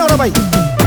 చేసినవరా bye?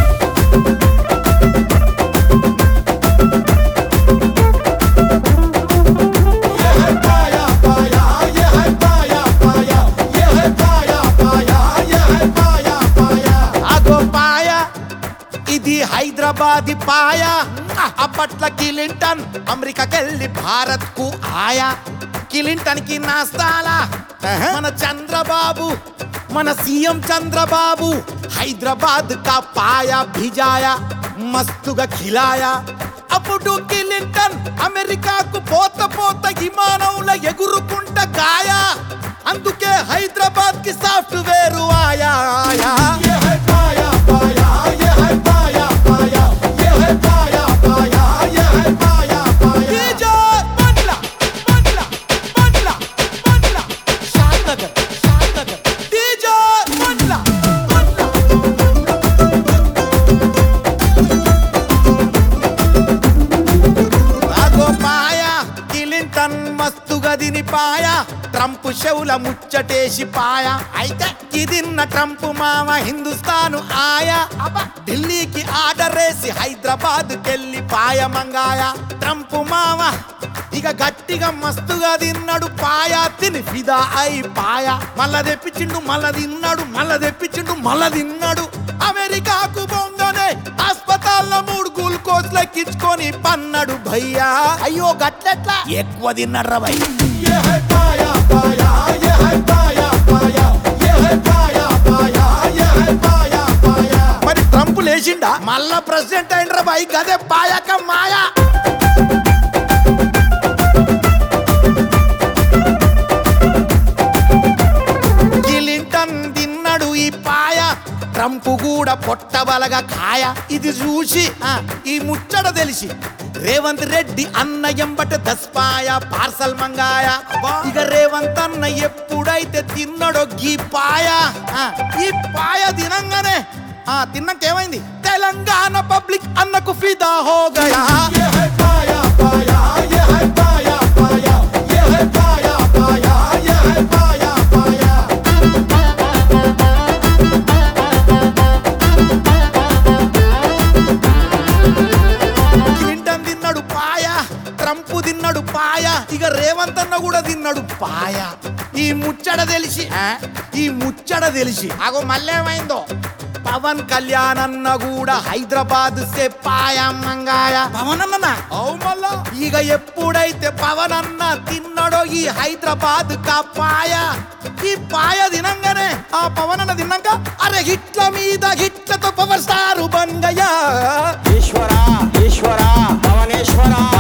అగో పాయ, ఇది హైదరాబాద్ పాయ. అప్పట్ల క్లింటన్ అమెరికాకెళ్ళి భారత్ కు ఆయా. క్లింటన్ కి నాస్తాలా మన చంద్రబాబు, మన సీఎం చంద్రబాబు హైదరాబాద్ కా పాయా భిజాయా, మస్తుగా ఖిలాయా. అప్పుడు క్లింటన్ అమెరికాకు పోత పోత విమానంలో ఎగురుకుంట గాయా. అందుకే హైదరాబాద్ కి సాఫ్ట్వేర్ ఆయా. మస్తుగా దిని పాయ, ట్రంప్ షవుల ముచ్చటేసి పాయ. అయితే ఇదిన్న ట్రంప్ మామ హిందుస్థాను ఆయా. ఢిల్లీకి ఆర్డర్ వేసి హైదరాబాద్ కెళ్ళి పాయ మంగాయ. ట్రంప్ మామ ఇక గట్టిగా మస్తుగా తిన్నాడు పాయ, తిని ఫిదా అయి పాయ. మళ్ళా తెప్పించిండు మళ్ళా తిన్నాడు, మళ్ళా తెప్పించిండు మళ్ళా తిన్నాడు. అమెరికాకు బొంగనే హాస్పిటల్లో 3 గ్లూకోజ్ లెక్కించుకొని పన్నాడు భయ్యా. అయ్యో గట్లెట్లా ఎక్కువ తిన్నాడు రా భయ్. మరి ట్రంప్ లేచిండా మళ్ళా ప్రెసిడెంట్ అయిండ్రా భయ్. గదే పాయక మాయా. క్లింటన్ తిన్నాడు ఈ పాయ, ట్రంప్ కూడా పొట్టబలగా కాయ. ఇది చూసి ఈ ముచ్చట తెలిసి రేవంత్ రెడ్డి అన్న ఎంబట దస్పాయ పార్సల్ మంగాయ. ఇక రేవంత్ అన్న ఎప్పుడైతే తిన్నాడో గీ పాయ, ఈ పాయ తినంగానే తిన్నాకేమైంది తెలంగాణ పబ్లిక్ అన్నకు ఫిదా హో గయా. ట్రంప్ తిన్నాడు పాయ, ఇక రేవంత్ అన్న కూడా తిన్నాడు పాయ. ఈ ముచ్చట తెలిసి అగో మళ్ళేమైందో పవన్ కళ్యాణ్ అన్న కూడా హైదరాబాద్ సే పాయ మంగాయ. పవన్ అన్న మళ్ళా ఇక ఎప్పుడైతే పవన్ అన్న తిన్నాడో ఈ హైదరాబాద్ కా పాయ, ఈ పాయ తినంగానే ఆ పవన్ అన్న తిన్నాక అరే హిట్ల మీద హిట్లతో పవర్ స్టార్ బన్ గయా. ఈశ్వరా ఈశ్వరా పవనేశ్వరా